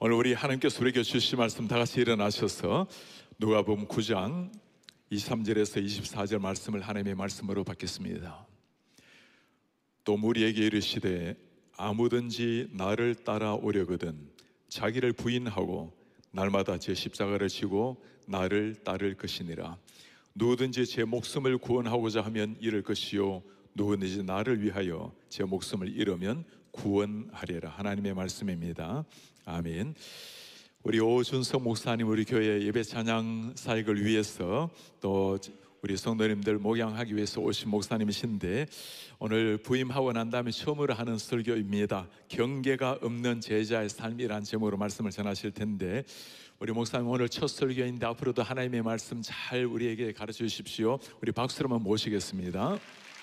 오늘 우리 하나님께서 우리에게 주신 말씀 다 같이 일어나셔서 누가복음 9장 23절에서 24절 말씀을 하나님의 말씀으로 받겠습니다. 또 무리에게 이르시되 아무든지 나를 따라오려거든 자기를 부인하고 날마다 제 십자가를 지고 나를 따를 것이니라. 누구든지 제 목숨을 구원하고자 하면 잃을 것이요 누구든지 나를 위하여 제 목숨을 잃으면 구원하리라. 하나님의 말씀입니다. 아멘. 우리 오준석 목사님 우리 교회 예배 찬양 사역을 위해서 또 우리 성도님들 목양하기 위해서 오신 목사님이신데 오늘 부임하고 난 다음에 처음으로 하는 설교입니다. 경계가 없는 제자의 삶이란 제목으로 말씀을 전하실 텐데 우리 목사님 오늘 첫 설교인데 앞으로도 하나님의 말씀 잘 우리에게 가르쳐 주십시오. 우리 박수로 한번 모시겠습니다.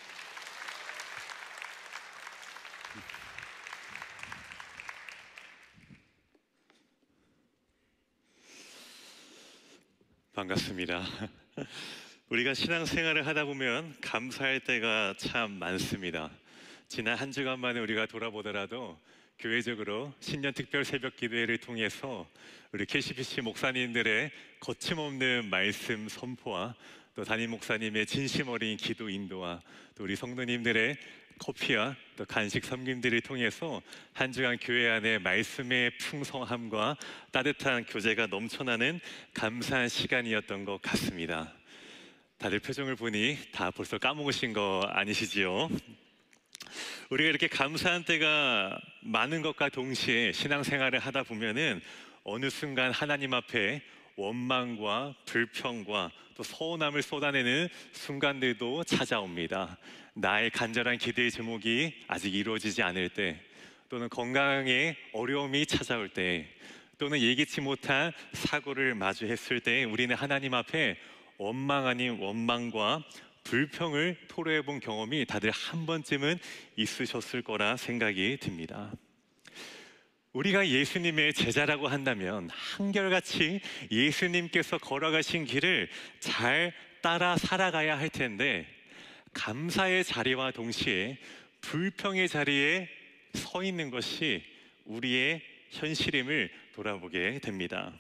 반갑습니다. 우리가 신앙생활을 하다 보면 감사할 때가 참 많습니다. 지난 한 주간만에 우리가 돌아보더라도 교회적으로 신년 특별 새벽 기도회를 통해서 우리 KCBC 목사님들의 거침없는 말씀 선포와 또 담임 목사님의 진심 어린 기도 인도와 또 우리 성도님들의 커피와 또 간식 섬김들을 통해서 한 주간 교회 안에 말씀의 풍성함과 따뜻한 교제가 넘쳐나는 감사한 시간이었던 것 같습니다. 다들 표정을 보니 다 벌써 까먹으신 거 아니시지요? 우리가 이렇게 감사한 때가 많은 것과 동시에 신앙생활을 하다 보면은 어느 순간 하나님 앞에 원망과 불평과 또 서운함을 쏟아내는 순간들도 찾아옵니다. 나의 간절한 기도의 제목이 아직 이루어지지 않을 때, 또는 건강에 어려움이 찾아올 때, 또는 예기치 못한 사고를 마주했을 때 우리는 하나님 앞에 원망 아닌 원망과 불평을 토로해 본 경험이 다들 한 번쯤은 있으셨을 거라 생각이 듭니다. 우리가 예수님의 제자라고 한다면 한결같이 예수님께서 걸어가신 길을 잘 따라 살아가야 할 텐데 감사의 자리와 동시에 불평의 자리에 서 있는 것이 우리의 현실임을 돌아보게 됩니다.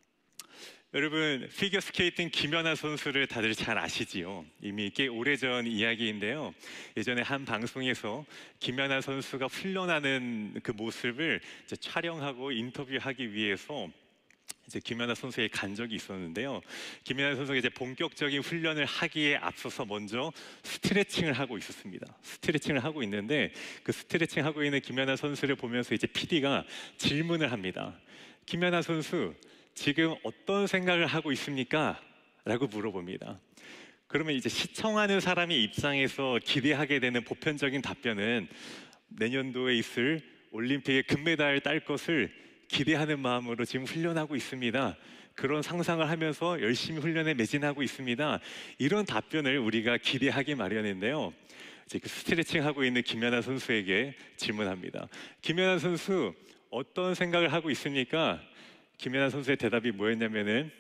여러분, 피겨스케이팅 김연아 선수를 다들 잘 아시지요? 이미 꽤 오래전 이야기인데요. 예전에 한 방송에서 김연아 선수가 훈련하는 그 모습을 이제 촬영하고 인터뷰하기 위해서 이제 김연아 선수에 간 적이 있었는데요. 김연아 선수가 이제 본격적인 훈련을 하기에 앞서서 먼저 스트레칭을 하고 있었습니다. 스트레칭을 하고 있는데 그 스트레칭 하고 있는 김연아 선수를 보면서 이제 PD가 질문을 합니다. 김연아 선수, 지금 어떤 생각을 하고 있습니까? 라고 물어봅니다. 그러면 이제 시청하는 사람의 입장에서 기대하게 되는 보편적인 답변은 내년도에 있을 올림픽에 금메달 딸 것을 기대하는 마음으로 지금 훈련하고 있습니다. 그런 상상을 하면서 열심히 훈련에 매진하고 있습니다. 이런 답변을 우리가 기대하기 마련인데요. 이제 그 스트레칭 하고 있는 김연아 선수에게 질문합니다. 김연아 선수, 어떤 생각을 하고 있습니까? 김연아 선수의 대답이 뭐였냐면은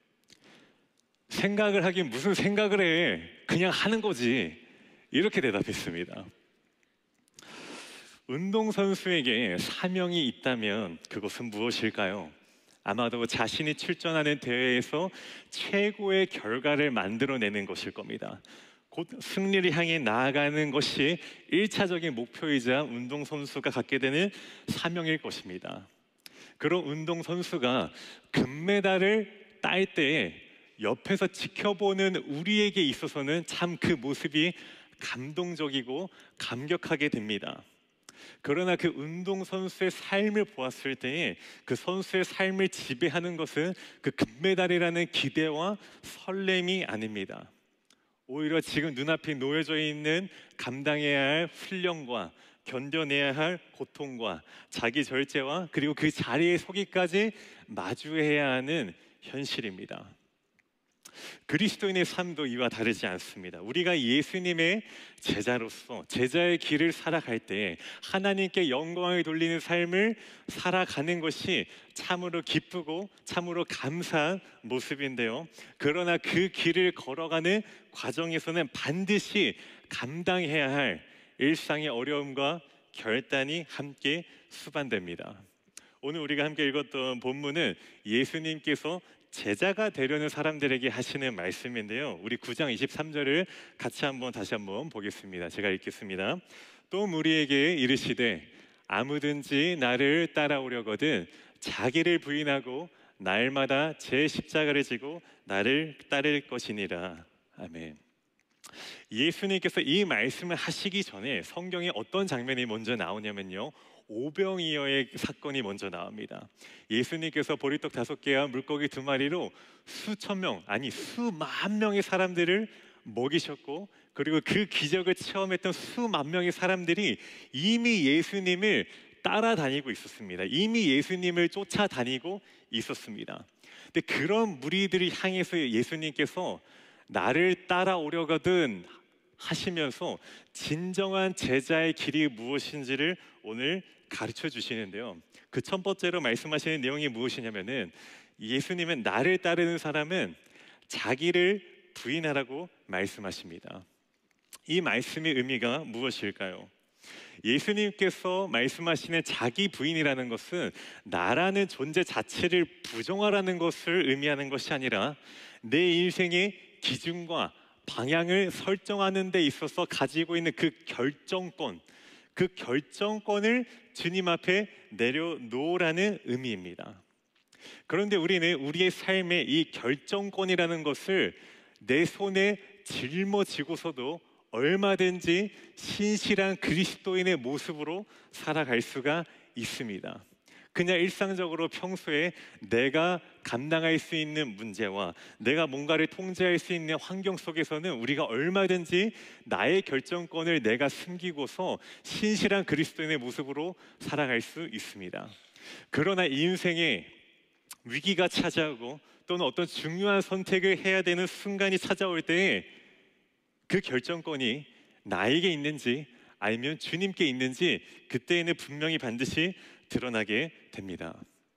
생각을 하긴 무슨 생각을 해, 그냥 하는 거지, 이렇게 대답했습니다. 운동선수에게 사명이 있다면 그것은 무엇일까요? 아마도 자신이 출전하는 대회에서 최고의 결과를 만들어내는 것일 겁니다. 곧 승리를 향해 나아가는 것이 1차적인 목표이자 운동선수가 갖게 되는 사명일 것입니다. 그런 운동선수가 금메달을 딸 때에 옆에서 지켜보는 우리에게 있어서는 참 그 모습이 감동적이고 감격하게 됩니다. 그러나 그 운동선수의 삶을 보았을 때에 그 선수의 삶을 지배하는 것은 그 금메달이라는 기대와 설렘이 아닙니다. 오히려 지금 눈앞에 놓여져 있는 감당해야 할 훈련과 견뎌내야 할 고통과 자기 절제와 그리고 그 자리에 서기까지 마주해야 하는 현실입니다. 그리스도인의 삶도 이와 다르지 않습니다. 우리가 예수님의 제자로서 제자의 길을 살아갈 때 하나님께 영광을 돌리는 삶을 살아가는 것이 참으로 기쁘고 참으로 감사한 모습인데요. 그러나 그 길을 걸어가는 과정에서는 반드시 감당해야 할 일상의 어려움과 결단이 함께 수반됩니다. 오늘 우리가 함께 읽었던 본문은 예수님께서 제자가 되려는 사람들에게 하시는 말씀인데요. 우리 9장 23절을 같이 다시 한번 보겠습니다. 제가 읽겠습니다. 또 무리에게 이르시되 아무든지 나를 따라오려거든 자기를 부인하고 날마다 제 십자가를 지고 나를 따를 것이니라. 아멘. 예수님께서 이 말씀을 하시기 전에 성경에 어떤 장면이 먼저 나오냐면요, 오병이어의 사건이 먼저 나옵니다. 예수님께서 보리떡 5개와 물고기 2마리로 수천 명, 아니 수만 명의 사람들을 먹이셨고, 그리고 그 기적을 체험했던 수만 명의 사람들이 이미 예수님을 따라다니고 있었습니다. 이미 예수님을 쫓아다니고 있었습니다. 근데 그런 무리들을 향해서 예수님께서 나를 따라오려거든 하시면서 진정한 제자의 길이 무엇인지를 오늘 가르쳐 주시는데요. 그 첫 번째로 말씀하시는 내용이 무엇이냐면은, 예수님은 나를 따르는 사람은 자기를 부인하라고 말씀하십니다. 이 말씀의 의미가 무엇일까요? 예수님께서 말씀하시는 자기 부인이라는 것은 나라는 존재 자체를 부정하라는 것을 의미하는 것이 아니라 내 인생의 기준과 방향을 설정하는 데 있어서 가지고 있는 그 결정권을 주님 앞에 내려놓으라는 의미입니다. 그런데 우리는 우리의 삶의 이 결정권이라는 것을 내 손에 짊어지고서도 얼마든지 신실한 그리스도인의 모습으로 살아갈 수가 있습니다. 그냥 일상적으로 평소에 내가 감당할 수 있는 문제와 내가 뭔가를 통제할 수 있는 환경 속에서는 우리가 얼마든지 나의 결정권을 내가 숨기고서 신실한 그리스도인의 모습으로 살아갈 수 있습니다. 그러나 이 인생에 위기가 찾아오고 또는 어떤 중요한 선택을 해야 되는 순간이 찾아올 때에 그 결정권이 나에게 있는지 아니면 주님께 있는지 그때에는 분명히 반드시 드러나게 됩니다.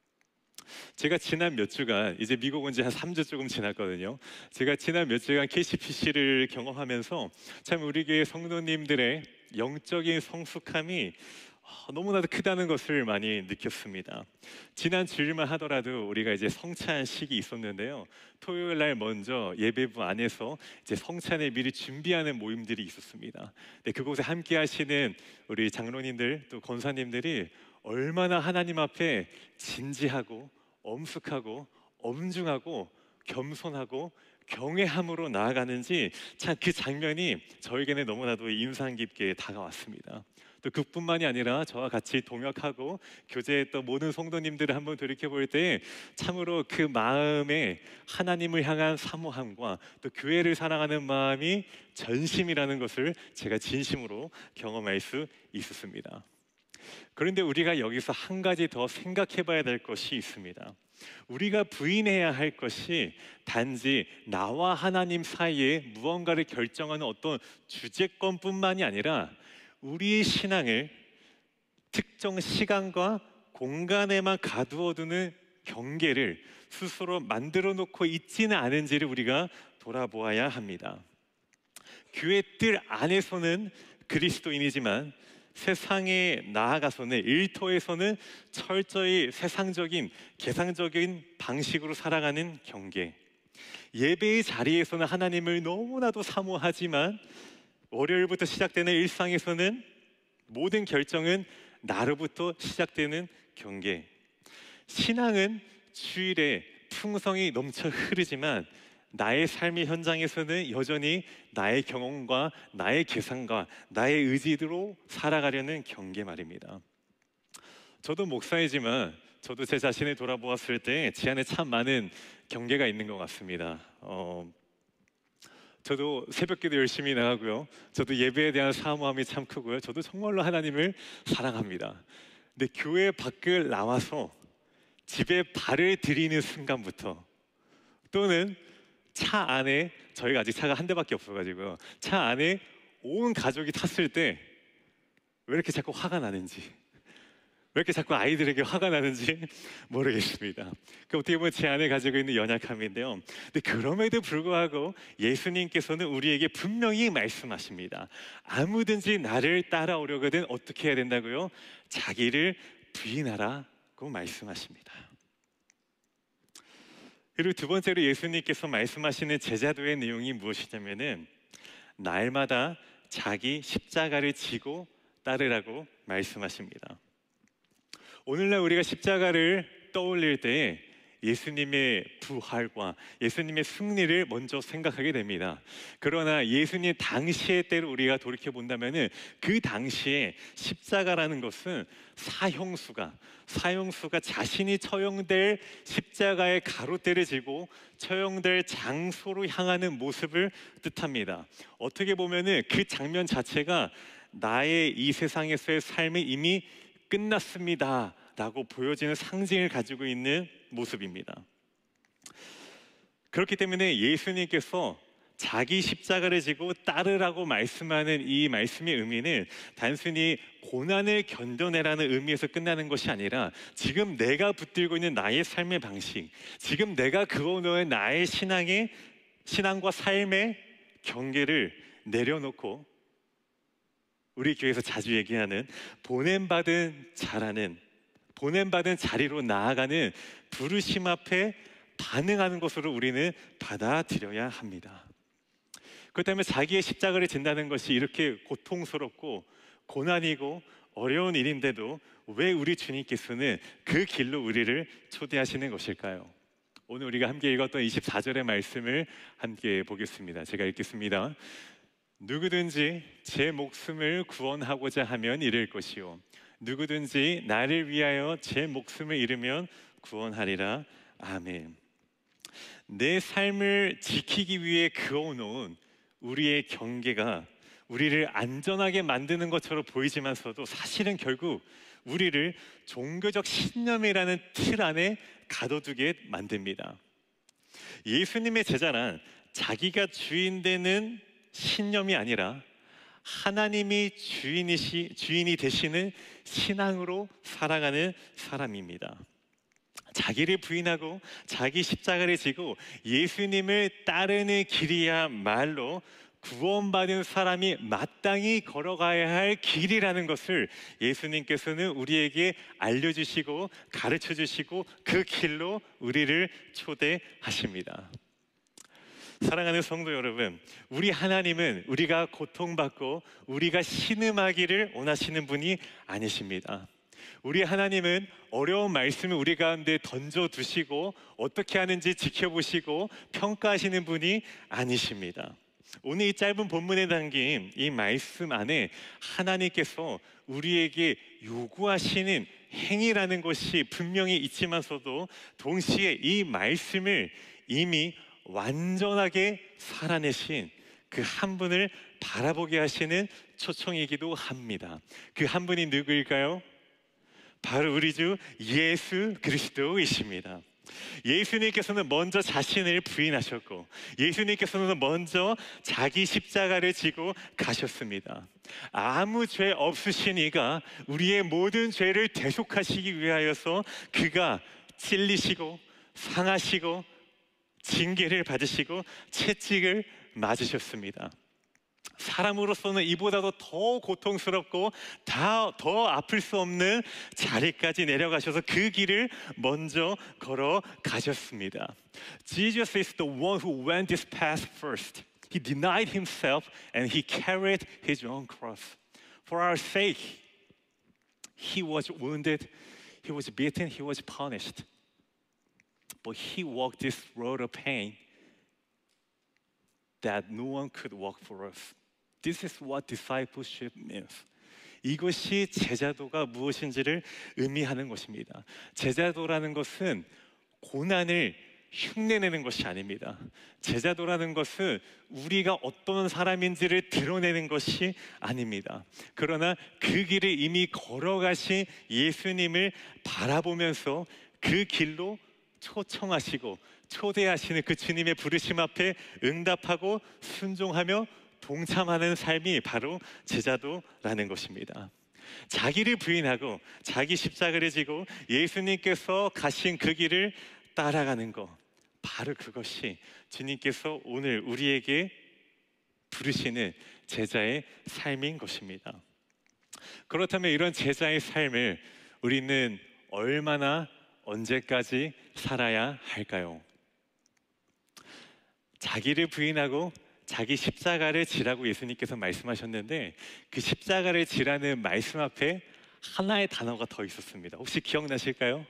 제가 지난 몇 주간, 이제 미국 온 지 한 3주 조금 지났거든요. 제가 지난 몇 주간 KCPC를 경험하면서 참 우리 교회 성도님들의 영적인 성숙함이 너무나도 크다는 것을 많이 느꼈습니다. 지난 주일만 하더라도 우리가 이제 성찬식이 있었는데요. 토요일 날 먼저 예배부 안에서 이제 성찬을 미리 준비하는 모임들이 있었습니다. 네, 그곳에 함께 하시는 우리 장로님들 또 권사님들이 얼마나 하나님 앞에 진지하고 엄숙하고 엄중하고 겸손하고 경외함으로 나아가는지 참 그 장면이 저에게는 너무나도 인상 깊게 다가왔습니다. 또 그뿐만이 아니라 저와 같이 동역하고 교제했던 모든 성도님들을 한번 돌이켜볼 때 참으로 그 마음에 하나님을 향한 사모함과 또 교회를 사랑하는 마음이 전심이라는 것을 제가 진심으로 경험할 수 있었습니다. 그런데 우리가 여기서 한 가지 더 생각해 봐야 될 것이 있습니다. 우리가 부인해야 할 것이 단지 나와 하나님 사이에 무언가를 결정하는 어떤 주제권뿐만이 아니라 우리의 신앙을 특정 시간과 공간에만 가두어두는 경계를 스스로 만들어 놓고 있지는 않은지를 우리가 돌아보아야 합니다. 교회 뜰 안에서는 그리스도인이지만 세상에 나아가서는, 일터에서는 철저히 세상적인 계상적인 방식으로 살아가는 경계, 예배의 자리에서는 하나님을 너무나도 사모하지만 월요일부터 시작되는 일상에서는 모든 결정은 나로부터 시작되는 경계. 신앙은 주일에 풍성이 넘쳐 흐르지만 나의 삶의 현장에서는 여전히 나의 경험과 나의 계산과 나의 의지로 살아가려는 경계 말입니다. 저도 목사이지만 저도 제 자신을 돌아보았을 때 제 안에 참 많은 경계가 있는 것 같습니다. 저도 새벽기도 열심히 나가고요. 저도 예배에 대한 사모함이 참 크고요. 저도 정말로 하나님을 사랑합니다. 근데 교회 밖을 나와서 집에 발을 들이는 순간부터, 또는 차 안에, 저희가 아직 차가 한 대밖에 없어가지고요, 차 안에 온 가족이 탔을 때 왜 이렇게 자꾸 화가 나는지, 왜 이렇게 자꾸 아이들에게 화가 나는지 모르겠습니다. 그 어떻게 보면 제 안에 가지고 있는 연약함인데요. 근데 그럼에도 불구하고 예수님께서는 우리에게 분명히 말씀하십니다. 아무든지 나를 따라오려거든 어떻게 해야 된다고요? 자기를 부인하라 따르라고 말씀하십니다. 그리고 두 번째로 예수님께서 말씀하시는 제자도의 내용이 무엇이냐면은 날마다 자기 십자가를 지고 따르라고 말씀하십니다. 오늘날 우리가 십자가를 떠올릴 때 예수님의 부활과 예수님의 승리를 먼저 생각하게 됩니다. 그러나 예수님 당시의 때를 우리가 돌이켜 본다면은 그 당시에 십자가라는 것은 사형수가 자신이 처형될 십자가의 가로대를 지고 처형될 장소로 향하는 모습을 뜻합니다. 어떻게 보면은 그 장면 자체가 나의 이 세상에서의 삶이 이미 끝났습니다 라고 보여지는 상징을 가지고 있는 모습입니다. 그렇기 때문에 예수님께서 자기 십자가를 지고 따르라고 말씀하는 이 말씀의 의미는 단순히 고난을 견뎌내라는 의미에서 끝나는 것이 아니라 지금 내가 붙들고 있는 나의 삶의 방식, 지금 내가 그어놓은 나의 신앙과 삶의 경계를 내려놓고 우리 교회에서 자주 얘기하는 보냄받은 자리로 나아가는 부르심 앞에 반응하는 것으로 우리는 받아들여야 합니다. 그렇다면 자기의 십자가를 진다는 것이 이렇게 고통스럽고 고난이고 어려운 일인데도 왜 우리 주님께서는 그 길로 우리를 초대하시는 것일까요? 오늘 우리가 함께 읽었던 24절의 말씀을 함께 보겠습니다. 제가 읽겠습니다. 누구든지 제 목숨을 구원하고자 하면 잃을 것이요 누구든지 나를 위하여 제 목숨을 잃으면 구원하리라. 아멘. 내 삶을 지키기 위해 그어놓은 우리의 경계가 우리를 안전하게 만드는 것처럼 보이지만서도 사실은 결국 우리를 종교적 신념이라는 틀 안에 가둬두게 만듭니다. 예수님의 제자란 자기가 주인 되는 신념이 아니라 하나님이 주인이 되시는 신앙으로 살아가는 사람입니다. 자기를 부인하고 자기 십자가를 지고 예수님을 따르는 길이야말로 구원받은 사람이 마땅히 걸어가야 할 길이라는 것을 예수님께서는 우리에게 알려주시고 가르쳐주시고 그 길로 우리를 초대하십니다. 사랑하는 성도 여러분, 우리 하나님은 우리가 고통받고 우리가 신음하기를 원하시는 분이 아니십니다. 우리 하나님은 어려운 말씀을 우리 가운데 던져두시고 어떻게 하는지 지켜보시고 평가하시는 분이 아니십니다. 오늘 이 짧은 본문에 담긴 이 말씀 안에 하나님께서 우리에게 요구하시는 행위라는 것이 분명히 있지만서도 동시에 이 말씀을 이미 완전하게 살아내신 그 한 분을 바라보게 하시는 초청이기도 합니다. 그 한 분이 누구일까요? 바로 우리 주 예수 그리스도이십니다. 예수님께서는 먼저 자신을 부인하셨고 예수님께서는 먼저 자기 십자가를 지고 가셨습니다. 아무 죄 없으신 이가 우리의 모든 죄를 대속하시기 위하여서 그가 찔리시고 상하시고 징계를 받으시고 채찍을 맞으셨습니다. 사람으로서는 이보다도 더 고통스럽고 더 아플 수 없는 자리까지 내려가셔서 그 길을 먼저 걸어가셨습니다. Jesus is the one who went this path first. He denied himself and he carried his own cross. For our sake, he was wounded, he was beaten, he was punished. But he walked this road of pain that no one could walk for us. This is what discipleship means. 이것이 제자도가 무엇인지를 의미하는 것입니다. 제자도라는 것은 고난을 흉내내는 것이 아닙니다. 제자도라는 것은 우리가 어떤 사람인지를 드러내는 것이 아닙니다. 그러나 그 길을 이미 걸어가신 예수님을 바라보면서 그 길로 초청하시고 초대하시는 그 주님의 부르심 앞에 응답하고 순종하며 동참하는 삶이 바로 제자도라는 것입니다. 자기를 부인하고 자기 십자가를 지고 예수님께서 가신 그 길을 따라가는 것, 바로 그것이 주님께서 오늘 우리에게 부르시는 제자의 삶인 것입니다. 그렇다면 이런 제자의 삶을 우리는 얼마나 언제까지 살아야 할까요? 자기를 부인하고 자기 십자가를 지라고 예수님께서 말씀하셨는데, 그 십자가를 지라는 말씀 앞에 하나의 단어가 더 있었습니다. 혹시 기억나실까요?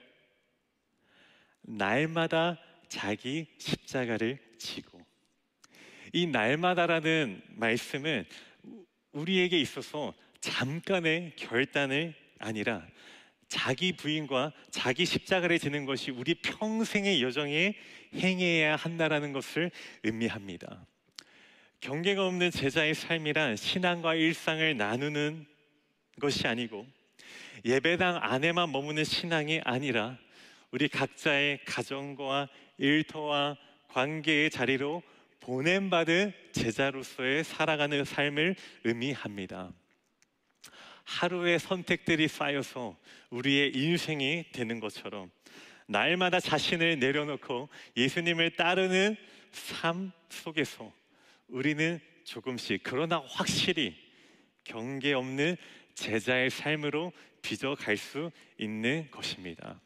날마다 자기 십자가를 지고. 이 날마다라는 말씀은 우리에게 있어서 잠깐의 결단이 아니라 자기 부인과 자기 십자가를 지는 것이 우리 평생의 여정에 행해야 한다는 것을 의미합니다. 경계가 없는 제자의 삶이란 신앙과 일상을 나누는 것이 아니고, 예배당 안에만 머무는 신앙이 아니라 우리 각자의 가정과 일터와 관계의 자리로 보냄받은 제자로서의 살아가는 삶을 의미합니다. 하루의 선택들이 쌓여서 우리의 인생이 되는 것처럼 날마다 자신을 내려놓고 예수님을 따르는 삶 속에서 우리는 조금씩, 그러나 확실히 경계 없는 제자의 삶으로 빚어갈 수 있는 것입니다.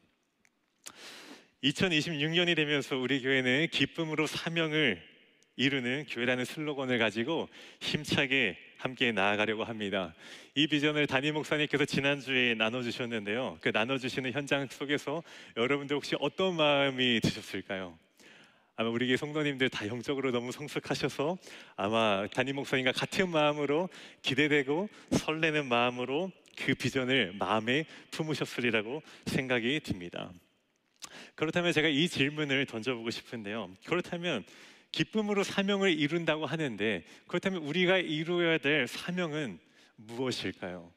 2026년이 되면서 우리 교회는 기쁨으로 사명을 이루는 교회라는 슬로건을 가지고 힘차게 함께 나아가려고 합니다. 이 비전을 담임 목사님께서 지난주에 나눠주셨는데요, 그 나눠주시는 현장 속에서 여러분들 혹시 어떤 마음이 드셨을까요? 아마 우리 교회 성도님들 다 영적으로 너무 성숙하셔서 아마 담임 목사님과 같은 마음으로 기대되고 설레는 마음으로 그 비전을 마음에 품으셨으리라고 생각이 듭니다. 그렇다면 제가 이 질문을 던져보고 싶은데요, 그렇다면 기쁨으로 사명을 이룬다고 하는데, 그렇다면 우리가 이루어야 될 사명은 무엇일까요?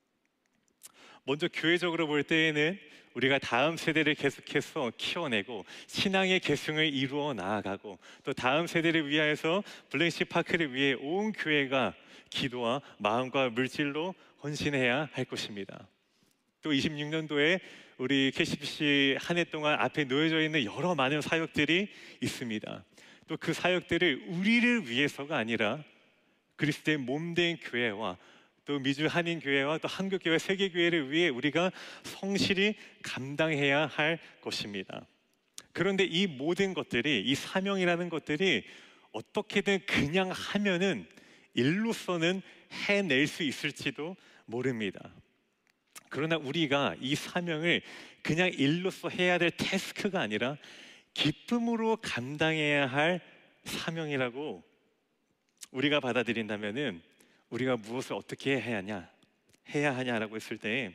먼저 교회적으로 볼 때에는 우리가 다음 세대를 계속해서 키워내고 신앙의 계승을 이루어 나아가고, 또 다음 세대를 위하여서 블랙시 파크를 위해 온 교회가 기도와 마음과 물질로 헌신해야 할 것입니다. 또 26년도에 우리 KCBC 한 해 동안 앞에 놓여져 있는 여러 많은 사역들이 있습니다. 또 그 사역들을 우리를 위해서가 아니라 그리스도의 몸된 교회와 또 미주 한인교회와 또 한국교회, 세계교회를 위해 우리가 성실히 감당해야 할 것입니다. 그런데 이 모든 것들이, 이 사명이라는 것들이 어떻게든 그냥 하면은 일로서는 해낼 수 있을지도 모릅니다. 그러나 우리가 이 사명을 그냥 일로서 해야 될 태스크가 아니라 기쁨으로 감당해야 할 사명이라고 우리가 받아들인다면은, 우리가 무엇을 어떻게 해야 하냐라고 했을 때,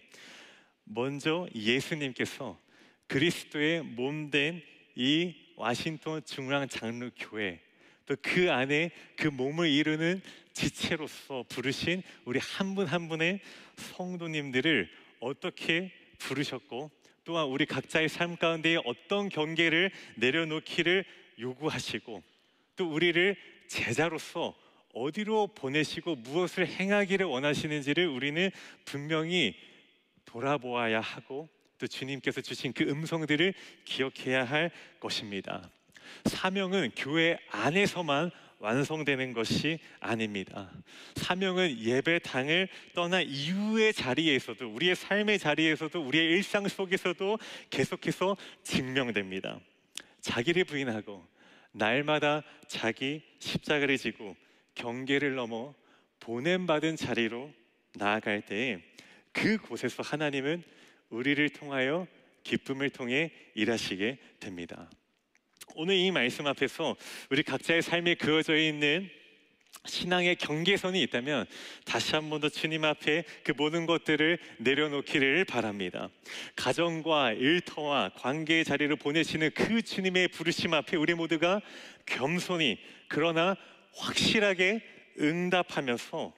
먼저 예수님께서 그리스도의 몸된 이 와싱턴 중앙 장로 교회, 또 그 안에 그 몸을 이루는 지체로서 부르신 우리 한 분 한 분의 성도님들을 어떻게 부르셨고, 또한 우리 각자의 삶 가운데 어떤 경계를 내려놓기를 요구하시고, 또 우리를 제자로서 어디로 보내시고 무엇을 행하기를 원하시는지를 우리는 분명히 돌아보아야 하고, 또 주님께서 주신 그 음성들을 기억해야 할 것입니다. 사명은 교회 안에서만 완성되는 것이 아닙니다. 사명은 예배당을 떠난 이후의 자리에서도, 우리의 삶의 자리에서도, 우리의 일상 속에서도 계속해서 증명됩니다. 자기를 부인하고 날마다 자기 십자가를 지고 경계를 넘어 보냄받은 자리로 나아갈 때에, 그곳에서 하나님은 우리를 통하여 기쁨을 통해 일하시게 됩니다. 오늘 이 말씀 앞에서 우리 각자의 삶에 그어져 있는 신앙의 경계선이 있다면 다시 한 번 더 주님 앞에 그 모든 것들을 내려놓기를 바랍니다. 가정과 일터와 관계의 자리를 보내시는 그 주님의 부르심 앞에 우리 모두가 겸손히, 그러나 확실하게 응답하면서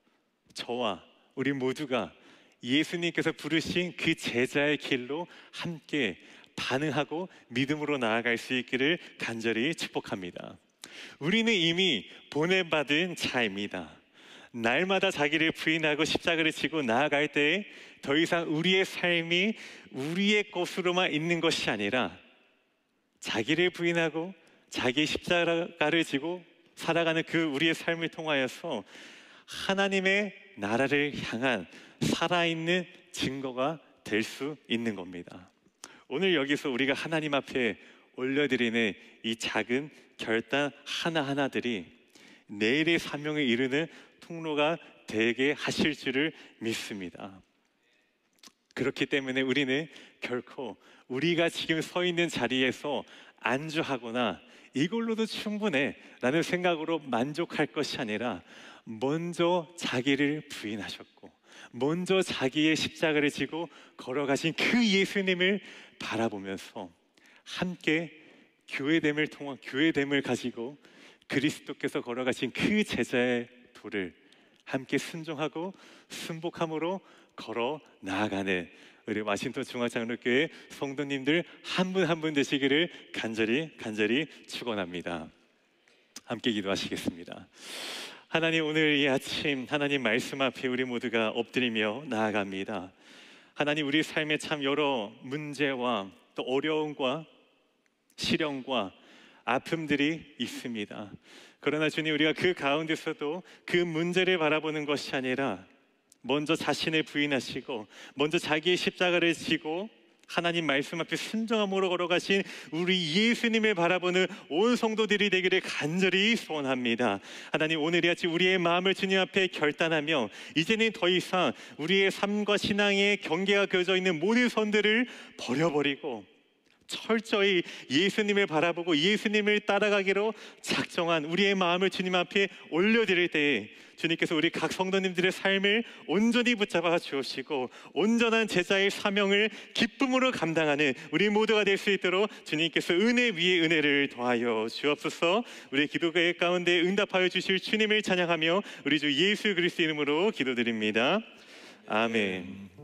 저와 우리 모두가 예수님께서 부르신 그 제자의 길로 함께 반응하고 믿음으로 나아갈 수 있기를 간절히 축복합니다. 우리는 이미 보냄받은 자입니다. 날마다 자기를 부인하고 십자가를 지고 나아갈 때에 더 이상 우리의 삶이 우리의 것으로만 있는 것이 아니라 자기를 부인하고 자기 십자가를 지고 살아가는 그 우리의 삶을 통하여서 하나님의 나라를 향한 살아있는 증거가 될 수 있는 겁니다. 오늘 여기서 우리가 하나님 앞에 올려드리는 이 작은 결단 하나하나들이 내일의 사명을 이루는 통로가 되게 하실 줄을 믿습니다. 그렇기 때문에 우리는 결코 우리가 지금 서 있는 자리에서 안주하거나 이걸로도 충분해 라는 생각으로 만족할 것이 아니라 먼저 자기를 부인하셨고 먼저 자기의 십자가를 지고 걸어가신 그 예수님을 바라보면서 함께 교회됨을 통한 교회됨을 가지고 그리스도께서 걸어가신 그 제자의 도를 함께 순종하고 순복함으로 걸어 나아가는 우리 와싱턴 중앙장로교회 성도님들 한 분 한 분 되시기를 간절히 축원합니다. 함께 기도하시겠습니다. 하나님, 오늘 이 아침 하나님 말씀 앞에 우리 모두가 엎드리며 나아갑니다. 하나님, 우리 삶에 참 여러 문제와 또 어려움과 시련과 아픔들이 있습니다. 그러나 주님, 우리가 그 가운데서도 그 문제를 바라보는 것이 아니라 먼저 자신을 부인하시고 먼저 자기의 십자가를 지고 하나님 말씀 앞에 순종함으로 걸어가신 우리 예수님을 바라보는 온 성도들이 되기를 간절히 소원합니다. 하나님, 오늘 이 아침 우리의 마음을 주님 앞에 결단하며 이제는 더 이상 우리의 삶과 신앙의 경계가 그어져 있는 모든 선들을 버려버리고 철저히 예수님을 바라보고 예수님을 따라가기로 작정한 우리의 마음을 주님 앞에 올려드릴 때에 주님께서 우리 각 성도님들의 삶을 온전히 붙잡아 주시고 온전한 제자의 사명을 기쁨으로 감당하는 우리 모두가 될 수 있도록 주님께서 은혜 위에 은혜를 더하여 주옵소서. 우리 기도회 가운데 응답하여 주실 주님을 찬양하며 우리 주 예수 그리스도 이름으로 기도드립니다. 아멘.